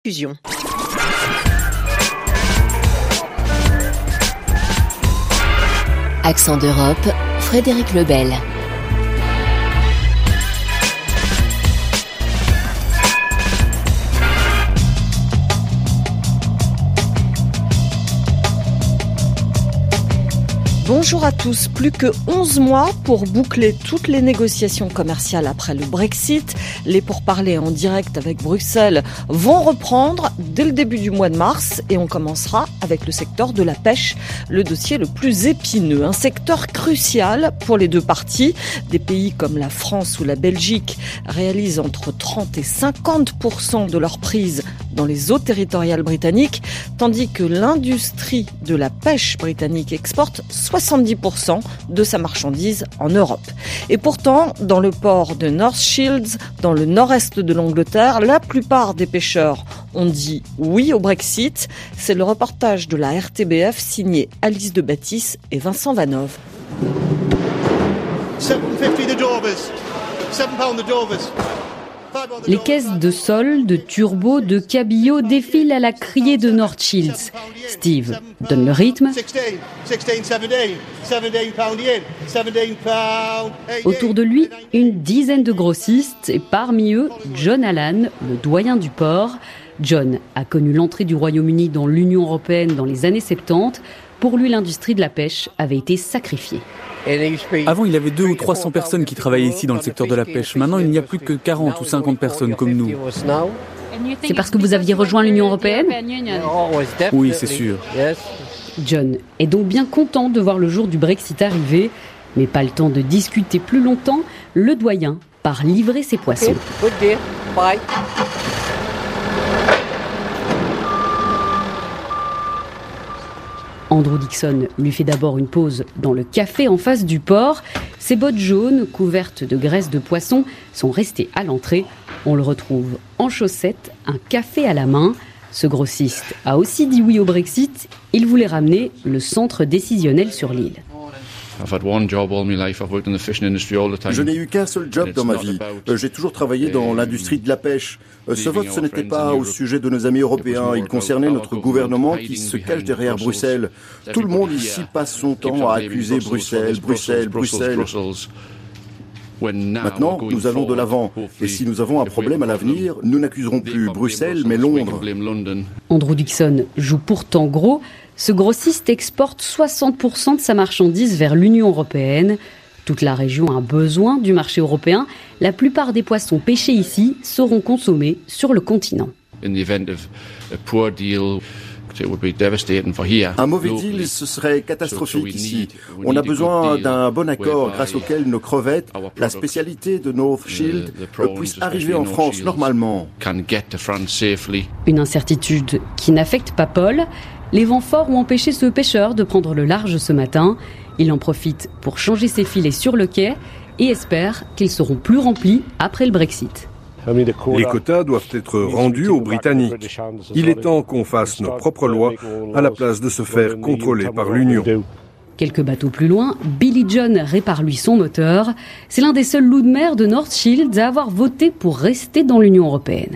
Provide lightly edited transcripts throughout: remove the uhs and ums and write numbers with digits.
Fusion. Accent d'Europe, Frédéric Lebel. Bonjour à tous. Plus que 11 mois pour boucler toutes les négociations commerciales après le Brexit. Les pourparlers en direct avec Bruxelles vont reprendre dès le début du mois de mars et on commencera avec le secteur de la pêche, le dossier le plus épineux. Un secteur crucial pour les deux parties. Des pays comme la France ou la Belgique réalisent entre 30 et 50% de leur prise dans les eaux territoriales britanniques, tandis que l'industrie de la pêche britannique exporte 70% de sa marchandise en Europe. Et pourtant, dans le port de North Shields, dans le nord-est de l'Angleterre, la plupart des pêcheurs ont dit oui au Brexit. C'est le reportage de la RTBF signé Alice de Bâtisse et Vincent Vanove. 7,50 the Dovers. £7 the Dovers. Les caisses de sol, de turbo, de cabillaud défilent à la criée de North Shields. Steve donne le rythme. Autour de lui, une dizaine de grossistes et parmi eux, John Allan, le doyen du port. John a connu l'entrée du Royaume-Uni dans l'Union européenne dans les années 70. Pour lui, l'industrie de la pêche avait été sacrifiée. Avant, il y avait 200 ou 300 personnes qui travaillaient ici dans le secteur de la pêche. Maintenant, il n'y a plus que 40 ou 50 personnes comme nous. C'est parce que vous aviez rejoint l'Union européenne ? Oui, c'est sûr. John est donc bien content de voir le jour du Brexit arriver, mais pas le temps de discuter plus longtemps. Le doyen part livrer ses poissons. Andrew Dixon lui fait d'abord une pause dans le café en face du port. Ses bottes jaunes, couvertes de graisse de poisson, sont restées à l'entrée. On le retrouve en chaussettes, un café à la main. Ce grossiste a aussi dit oui au Brexit. Il voulait ramener le centre décisionnel sur l'île. Je n'ai eu qu'un seul job dans ma vie. J'ai toujours travaillé dans l'industrie de la pêche. Ce vote, ce n'était pas au sujet de nos amis européens. Il concernait notre gouvernement qui se cache derrière Bruxelles. Tout le monde ici passe son temps à accuser Bruxelles. Maintenant, nous allons de l'avant. Et si nous avons un problème à l'avenir, nous n'accuserons plus Bruxelles, mais Londres. Andrew Dixon joue pourtant gros. Ce grossiste exporte 60% de sa marchandise vers l'Union européenne. Toute la région a besoin du marché européen. La plupart des poissons pêchés ici seront consommés sur le continent. Un mauvais deal, ce serait catastrophique ici. On a besoin d'un bon accord grâce auquel nos crevettes, la spécialité de North Shield, puissent arriver en France normalement. Une incertitude qui n'affecte pas Paul. Les vents forts ont empêché ce pêcheur de prendre le large ce matin. Il en profite pour changer ses filets sur le quai et espère qu'ils seront plus remplis après le Brexit. Les quotas doivent être rendus aux Britanniques. Il est temps qu'on fasse nos propres lois à la place de se faire contrôler par l'Union. Quelques bateaux plus loin, Billy John répare lui son moteur. C'est l'un des seuls loups de mer de North Shields à avoir voté pour rester dans l'Union européenne.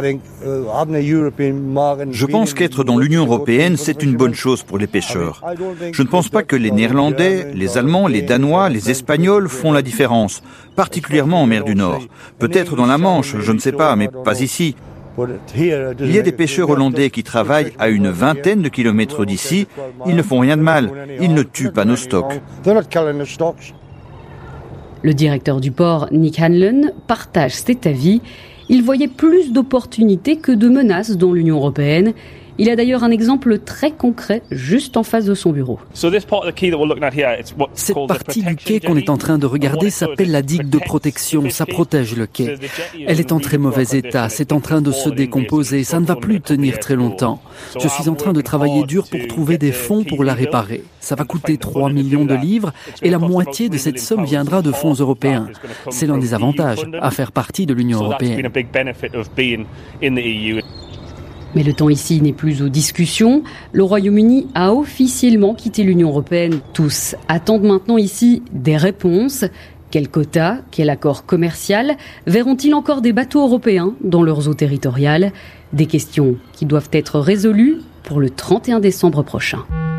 Je pense qu'être dans l'Union européenne, c'est une bonne chose pour les pêcheurs. Je ne pense pas que les Néerlandais, les Allemands, les Danois, les Espagnols font la différence, particulièrement en mer du Nord. Peut-être dans la Manche, je ne sais pas, mais pas ici. Il y a des pêcheurs hollandais qui travaillent à une vingtaine de kilomètres d'ici. Ils ne font rien de mal. Ils ne tuent pas nos stocks. Le directeur du port, Nick Hanlon, partage cet avis. Il voyait plus d'opportunités que de menaces dans l'Union européenne. Il a d'ailleurs un exemple très concret juste en face de son bureau. Cette partie du quai qu'on est en train de regarder s'appelle la digue de protection. Ça protège le quai. Elle est en très mauvais état. C'est en train de se décomposer. Ça ne va plus tenir très longtemps. Je suis en train de travailler dur pour trouver des fonds pour la réparer. Ça va coûter 3 millions de livres et la moitié de cette somme viendra de fonds européens. C'est l'un des avantages à faire partie de l'Union européenne. Mais le temps ici n'est plus aux discussions. Le Royaume-Uni a officiellement quitté l'Union européenne. Tous attendent maintenant ici des réponses. Quel quota, quel accord commercial verront-ils encore des bateaux européens dans leurs eaux territoriales? Des questions qui doivent être résolues pour le 31 décembre prochain.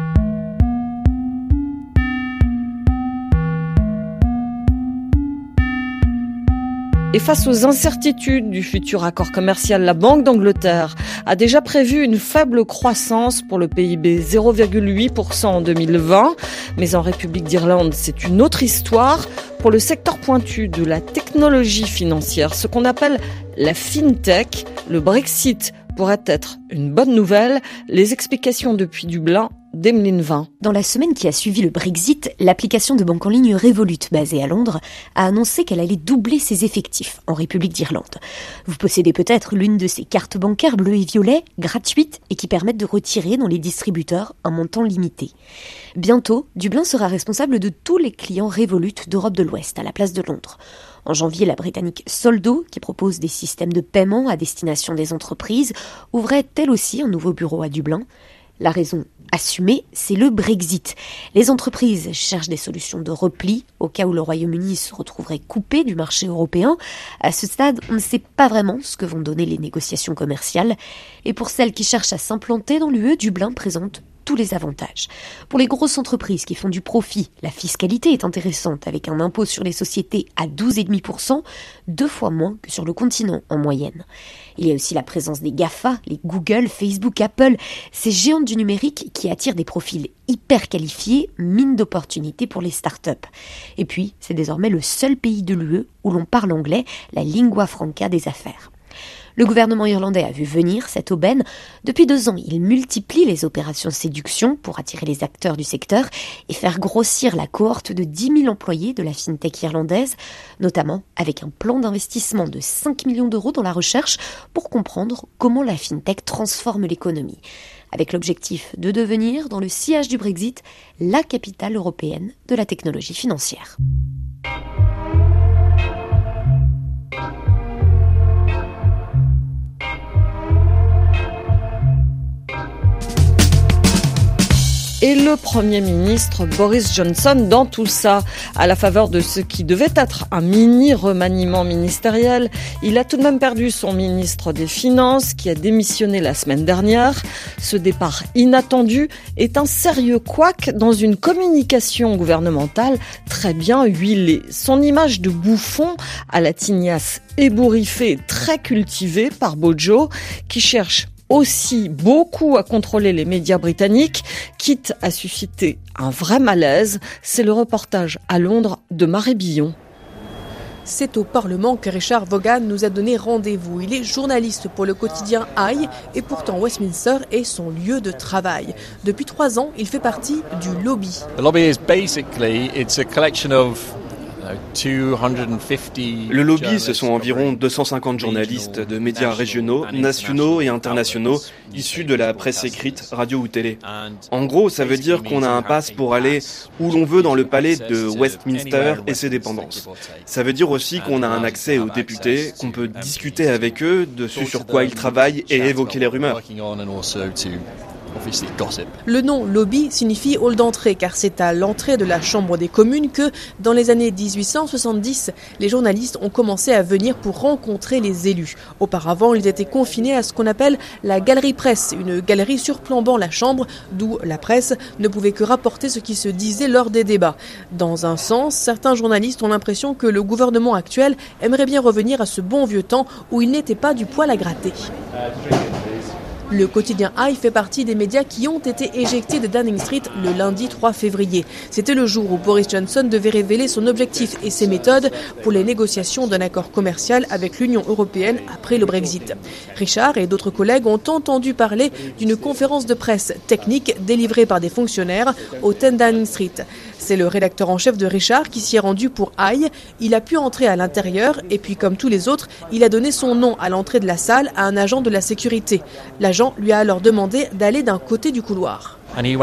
Et face aux incertitudes du futur accord commercial, la Banque d'Angleterre a déjà prévu une faible croissance pour le PIB, 0,8% en 2020. Mais en République d'Irlande, c'est une autre histoire. Pour le secteur pointu de la technologie financière, ce qu'on appelle la FinTech, le Brexit pourrait être une bonne nouvelle. Les explications depuis Dublin d'Emeline Vin. Dans la semaine qui a suivi le Brexit, l'application de banque en ligne Revolut, basée à Londres, a annoncé qu'elle allait doubler ses effectifs en République d'Irlande. Vous possédez peut-être l'une de ces cartes bancaires bleues et violet, gratuites, et qui permettent de retirer dans les distributeurs un montant limité. Bientôt, Dublin sera responsable de tous les clients Revolut d'Europe de l'Ouest, à la place de Londres. En janvier, la britannique Soldo, qui propose des systèmes de paiement à destination des entreprises, ouvrait elle aussi un nouveau bureau à Dublin. La raison assumée, c'est le Brexit. Les entreprises cherchent des solutions de repli au cas où le Royaume-Uni se retrouverait coupé du marché européen. À ce stade, on ne sait pas vraiment ce que vont donner les négociations commerciales. Et pour celles qui cherchent à s'implanter dans l'UE, Dublin présente tous les avantages. Pour les grosses entreprises qui font du profit, la fiscalité est intéressante avec un impôt sur les sociétés à 12,5%, 2 fois moins que sur le continent en moyenne. Il y a aussi la présence des GAFA, les Google, Facebook, Apple, ces géants du numérique qui attirent des profils hyper qualifiés, mine d'opportunités pour les startups. Et puis, c'est désormais le seul pays de l'UE où l'on parle anglais, la lingua franca des affaires. Le gouvernement irlandais a vu venir cette aubaine. Depuis 2 ans, il multiplie les opérations séduction pour attirer les acteurs du secteur et faire grossir la cohorte de 10 000 employés de la FinTech irlandaise, notamment avec un plan d'investissement de 5 millions d'euros dans la recherche pour comprendre comment la FinTech transforme l'économie, avec l'objectif de devenir, dans le sillage du Brexit, la capitale européenne de la technologie financière. Et le Premier ministre Boris Johnson dans tout ça, à la faveur de ce qui devait être un mini-remaniement ministériel, il a tout de même perdu son ministre des Finances qui a démissionné la semaine dernière. Ce départ inattendu est un sérieux couac dans une communication gouvernementale très bien huilée. Son image de bouffon à la tignasse ébouriffée, très cultivée par Bojo, qui cherche aussi beaucoup à contrôler les médias britanniques, quitte à susciter un vrai malaise. C'est le reportage à Londres de Marie Billon. C'est au Parlement que Richard Vaughan nous a donné rendez-vous. Il est journaliste pour le quotidien I et pourtant Westminster est son lieu de travail. Depuis 3 ans, il fait partie du lobby. The lobby is basically it's a collection of Le lobby, ce sont environ 250 journalistes de médias régionaux, nationaux et internationaux, issus de la presse écrite, radio ou télé. En gros, ça veut dire qu'on a un pass pour aller où l'on veut dans le palais de Westminster et ses dépendances. Ça veut dire aussi qu'on a un accès aux députés, qu'on peut discuter avec eux de ce sur quoi ils travaillent et évoquer les rumeurs. Le nom lobby signifie hall d'entrée car c'est à l'entrée de la Chambre des communes que, dans les années 1870, les journalistes ont commencé à venir pour rencontrer les élus. Auparavant, ils étaient confinés à ce qu'on appelle la galerie presse, une galerie surplombant la Chambre, d'où la presse ne pouvait que rapporter ce qui se disait lors des débats. Dans un sens, certains journalistes ont l'impression que le gouvernement actuel aimerait bien revenir à ce bon vieux temps où il n'était pas du poil à gratter. Le quotidien I fait partie des médias qui ont été éjectés de Downing Street le lundi 3 février. C'était le jour où Boris Johnson devait révéler son objectif et ses méthodes pour les négociations d'un accord commercial avec l'Union européenne après le Brexit. Richard et d'autres collègues ont entendu parler d'une conférence de presse technique délivrée par des fonctionnaires au 10 Downing Street. C'est le rédacteur en chef de Richard qui s'y est rendu pour I. Il a pu entrer à l'intérieur et puis, comme tous les autres, il a donné son nom à l'entrée de la salle à un agent de la sécurité. L'agent lui a alors demandé d'aller d'un côté du couloir. Il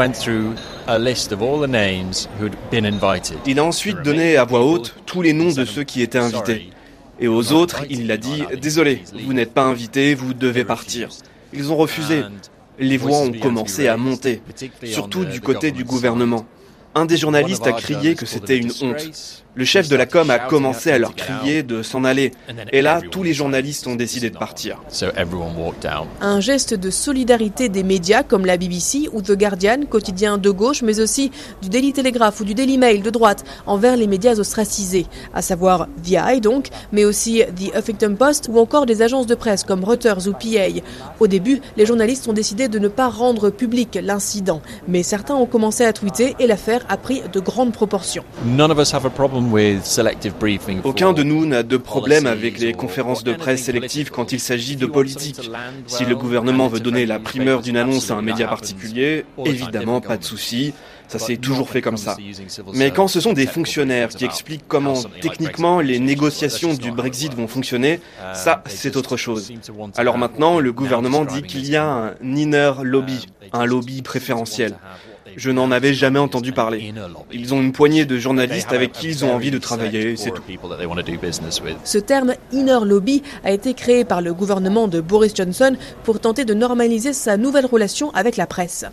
a ensuite donné à voix haute tous les noms de ceux qui étaient invités. Et aux autres, il a dit « Désolé, vous n'êtes pas invités, vous devez partir ». Ils ont refusé. Les voix ont commencé à monter, surtout du côté du gouvernement. Un des journalistes a crié que c'était une honte. Le chef de la com a commencé à leur crier de s'en aller. Et là, tous les journalistes ont décidé de partir. Un geste de solidarité des médias comme la BBC ou The Guardian, quotidien de gauche, mais aussi du Daily Telegraph ou du Daily Mail de droite, envers les médias ostracisés, à savoir The Eye donc, mais aussi The Huffington Post ou encore des agences de presse comme Reuters ou PA. Au début, les journalistes ont décidé de ne pas rendre public l'incident, mais certains ont commencé à tweeter et l'affaire a pris de grandes proportions. Aucun de nous n'a de problème avec les conférences de presse sélectives quand il s'agit de politique. Si le gouvernement veut donner la primeur d'une annonce à un média particulier, évidemment, pas de souci. Ça s'est toujours fait comme ça. Mais quand ce sont des fonctionnaires qui expliquent comment, techniquement, les négociations du Brexit vont fonctionner, ça, c'est autre chose. Alors maintenant, le gouvernement dit qu'il y a un inner lobby, un lobby préférentiel. Je n'en avais jamais entendu parler. Ils ont une poignée de journalistes avec qui ils ont envie de travailler, c'est tout. Ce terme « inner lobby » a été créé par le gouvernement de Boris Johnson pour tenter de normaliser sa nouvelle relation avec la presse.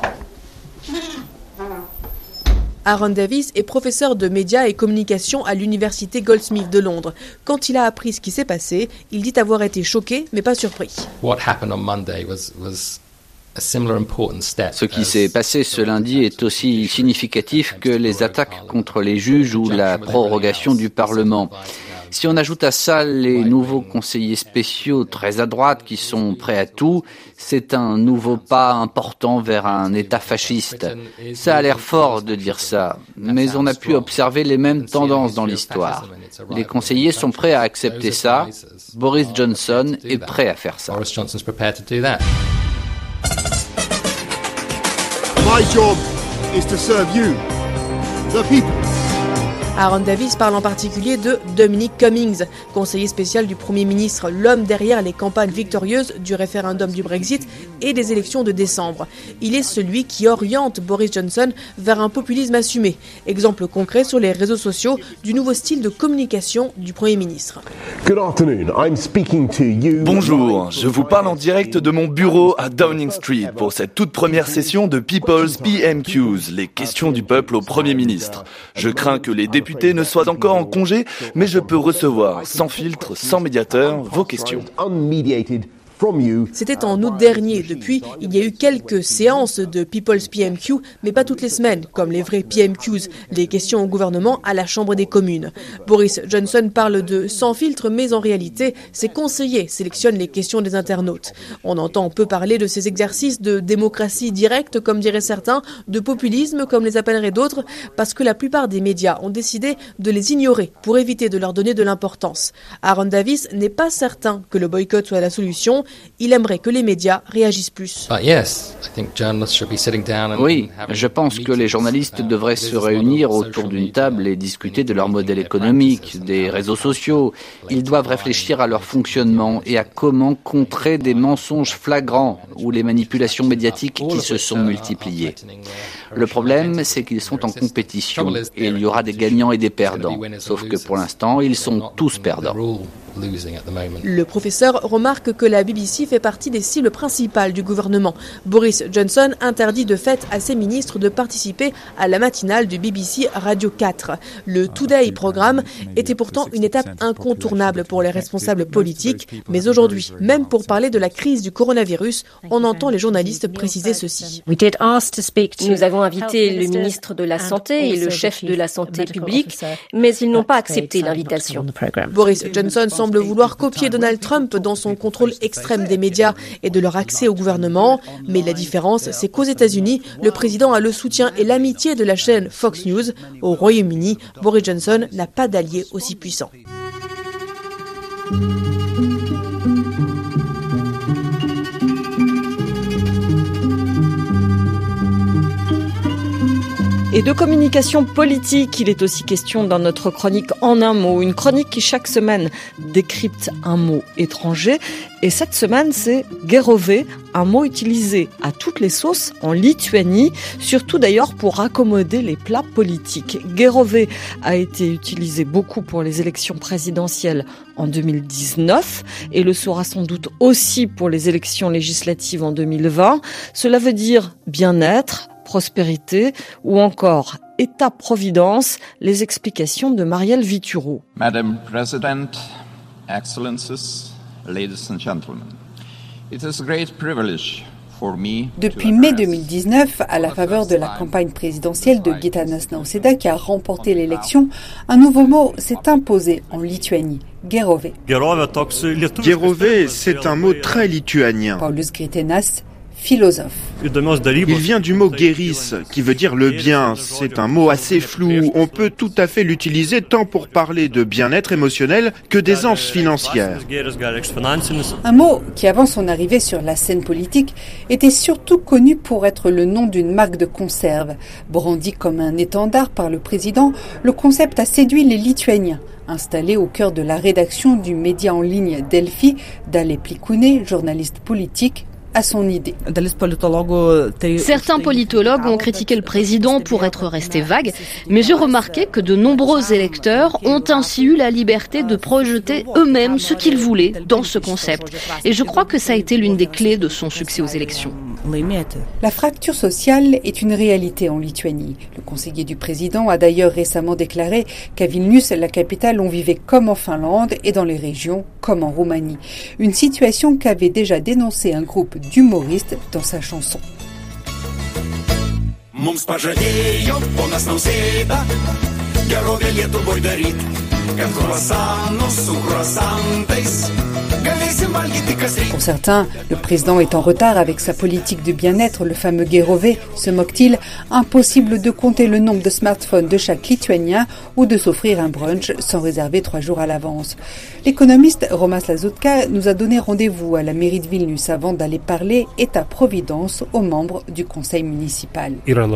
Aaron Davis est professeur de médias et communication à l'université Goldsmith de Londres. Quand il a appris ce qui s'est passé, il dit avoir été choqué, mais pas surpris. Ce qui s'est passé ce lundi est aussi significatif que les attaques contre les juges ou la prorogation du Parlement. Si on ajoute à ça les nouveaux conseillers spéciaux très à droite qui sont prêts à tout, c'est un nouveau pas important vers un État fasciste. Ça a l'air fort de dire ça, mais on a pu observer les mêmes tendances dans l'histoire. Les conseillers sont prêts à accepter ça. Boris Johnson est prêt à faire ça. My job is to serve you, the people. Aaron Davis parle en particulier de Dominic Cummings, conseiller spécial du Premier ministre, l'homme derrière les campagnes victorieuses du référendum du Brexit et des élections de décembre. Il est celui qui oriente Boris Johnson vers un populisme assumé. Exemple concret sur les réseaux sociaux du nouveau style de communication du Premier ministre. Bonjour, je vous parle en direct de mon bureau à Downing Street pour cette toute première session de People's PMQs, les questions du peuple au Premier ministre. Je crains que les députés ne soient encore en congé, mais je peux recevoir, sans filtre, sans médiateur, vos questions. C'était en août dernier. Depuis, il y a eu quelques séances de People's PMQ, mais pas toutes les semaines, comme les vrais PMQs, les questions au gouvernement à la Chambre des communes. Boris Johnson parle de sans filtre, mais en réalité, ses conseillers sélectionnent les questions des internautes. On entend peu parler de ces exercices de démocratie directe, comme diraient certains, de populisme, comme les appelleraient d'autres, parce que la plupart des médias ont décidé de les ignorer pour éviter de leur donner de l'importance. Aaron Davis n'est pas certain que le boycott soit la solution. Il aimerait que les médias réagissent plus. Oui, je pense que les journalistes devraient se réunir autour d'une table et discuter de leur modèle économique, des réseaux sociaux. Ils doivent réfléchir à leur fonctionnement et à comment contrer des mensonges flagrants ou les manipulations médiatiques qui se sont multipliées. Le problème, c'est qu'ils sont en compétition et il y aura des gagnants et des perdants. Sauf que pour l'instant, ils sont tous perdants. Le professeur remarque que la BBC fait partie des cibles principales du gouvernement. Boris Johnson interdit de fait à ses ministres de participer à la matinale du BBC Radio 4. Le Today programme était pourtant une étape incontournable pour les responsables politiques. Mais aujourd'hui, même pour parler de la crise du coronavirus, on entend les journalistes préciser ceci. Nous avons invité le ministre de la Santé et le chef de la Santé publique, mais ils n'ont pas accepté l'invitation. Boris Johnson semble vouloir copier Donald Trump dans son contrôle extrême des médias et de leur accès au gouvernement. Mais la différence, c'est qu'aux États-Unis, le président a le soutien et l'amitié de la chaîne Fox News. Au Royaume-Uni, Boris Johnson n'a pas d'allié aussi puissant. Et de communication politique, il est aussi question dans notre chronique En un mot, une chronique qui chaque semaine décrypte un mot étranger. Et cette semaine, c'est guerové, un mot utilisé à toutes les sauces en Lituanie, surtout d'ailleurs pour accommoder les plats politiques. Guerové a été utilisé beaucoup pour les élections présidentielles en 2019 et le sera sans doute aussi pour les élections législatives en 2020. Cela veut dire bien-être, prospérité ou encore État-providence. Les explications de Marielle Vituro. Madame President, Excellences, ladies and gentlemen, it is a great privilege. Depuis mai 2019, à la faveur de la campagne présidentielle de Gitanas Nausėda qui a remporté l'élection, un nouveau mot s'est imposé en Lituanie, gerovė. Gerovė, c'est un mot très lituanien. Paulius Gritenas, philosophe. Il vient du mot geris, qui veut dire le bien. C'est un mot assez flou. On peut tout à fait l'utiliser tant pour parler de bien-être émotionnel que d'aisance financière. Un mot qui, avant son arrivée sur la scène politique, était surtout connu pour être le nom d'une marque de conserve. Brandi comme un étendard par le président, le concept a séduit les Lituaniens. Installé au cœur de la rédaction du média en ligne Delfi, Dalia Plikūnė, journaliste politique, à son idée. Certains politologues ont critiqué le président pour être resté vague, mais j'ai remarqué que de nombreux électeurs ont ainsi eu la liberté de projeter eux-mêmes ce qu'ils voulaient dans ce concept. Et je crois que ça a été l'une des clés de son succès aux élections. La fracture sociale est une réalité en Lituanie. Le conseiller du président a d'ailleurs récemment déclaré qu'à Vilnius, la capitale, on vivait comme en Finlande et dans les régions comme en Roumanie. Une situation qu'avait déjà dénoncé un groupe d'humoristes dans sa chanson. Mums pažadėjo ponas Nausėda gerovę Lietuvoj daryt, kad kruasanus su kruasantais. Pour certains, le président est en retard avec sa politique de bien-être, le fameux gerovė, se moque-t-il. Impossible de compter le nombre de smartphones de chaque Lituanien ou de s'offrir un brunch sans réserver 3 jours à l'avance. L'économiste Romas Lazutka nous a donné rendez-vous à la mairie de Vilnius avant d'aller parler État-providence aux membres du conseil municipal.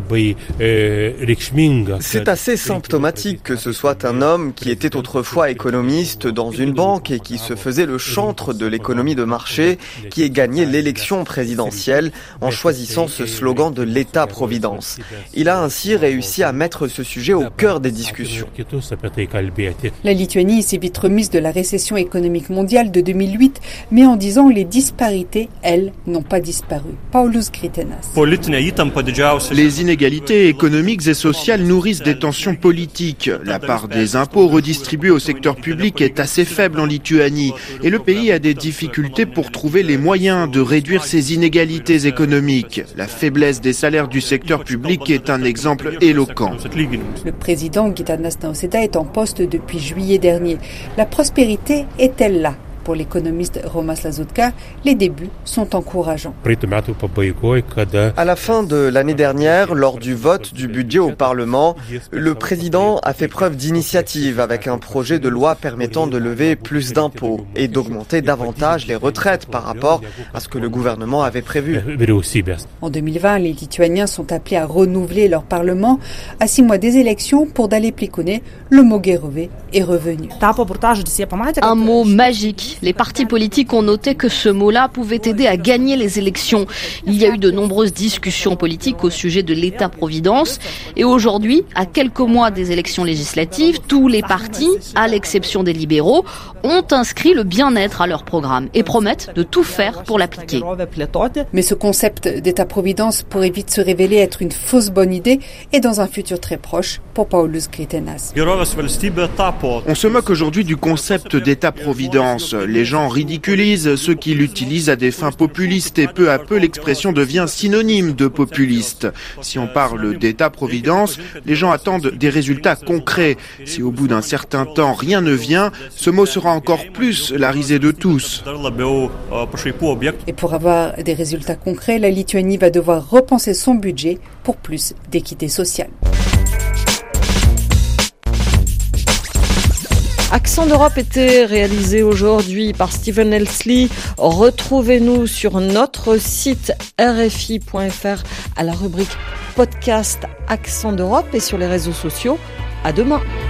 C'est assez symptomatique que ce soit un homme qui était autrefois économiste dans une banque et qui se faisait le chantre de l'économie de marché qui ait gagné l'élection présidentielle en choisissant ce slogan de l'État-providence. Il a ainsi réussi à mettre ce sujet au cœur des discussions. La Lituanie s'est vite remise de la récession économique mondiale de 2008, mais en 10 ans, les disparités, elles, n'ont pas disparu. Paulius Gritenas. Les inégalités économiques et sociales nourrissent des tensions politiques. La part des impôts redistribués au secteur public est assez faible en Lituanie et le pays a des difficultés pour trouver les moyens de réduire ces inégalités économiques. La faiblesse des salaires du secteur public est un exemple éloquent. Le président Gitanas Nausėda est en poste depuis juillet dernier. La prospérité est-elle là ? Pour l'économiste Romas Lazutka, les débuts sont encourageants. À la fin de l'année dernière, lors du vote du budget au Parlement, le président a fait preuve d'initiative avec un projet de loi permettant de lever plus d'impôts et d'augmenter davantage les retraites par rapport à ce que le gouvernement avait prévu. En 2020, les Lituaniens sont appelés à renouveler leur Parlement. À 6 mois des élections, pour Dalia Plikūnė, le mot gerovė est revenu. Un mot magique. Les partis politiques ont noté que ce mot-là pouvait aider à gagner les élections. Il y a eu de nombreuses discussions politiques au sujet de l'État-providence. Et aujourd'hui, à quelques mois des élections législatives, tous les partis, à l'exception des libéraux, ont inscrit le bien-être à leur programme et promettent de tout faire pour l'appliquer. Mais ce concept d'État-providence pourrait vite se révéler être une fausse bonne idée et dans un futur très proche pour Paulius Gritenas. On se moque aujourd'hui du concept d'État-providence. Les gens ridiculisent ceux qui l'utilisent à des fins populistes et peu à peu l'expression devient synonyme de populiste. Si on parle d'État-providence, les gens attendent des résultats concrets. Si au bout d'un certain temps rien ne vient, ce mot sera encore plus la risée de tous. Et pour avoir des résultats concrets, la Lituanie va devoir repenser son budget pour plus d'équité sociale. Accent d'Europe était réalisé aujourd'hui par Stephen Elsley. Retrouvez-nous sur notre site rfi.fr à la rubrique podcast Accent d'Europe et sur les réseaux sociaux. À demain.